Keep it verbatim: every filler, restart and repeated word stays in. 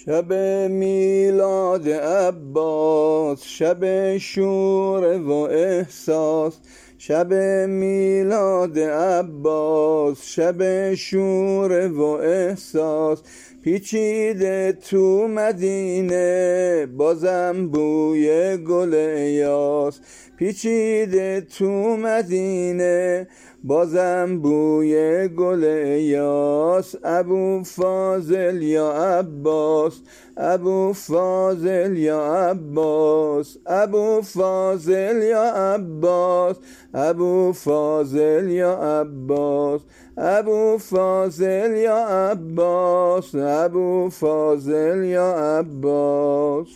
شب میلاد عباس، شب شور و احساس. شب میلاد عباس، شب شور و احساس. پیچیده تو مدینه بازم بوی گل یاس. پیچیده تو مدینه بازم بوی گل یاس. ابو فاضل یا عباس، ابو فاضل یا عباس، ابو فاضل یا عباس، ابو فاضل یا عباس، ابو فاضل یا عباس، ابو فاضل یا عباس.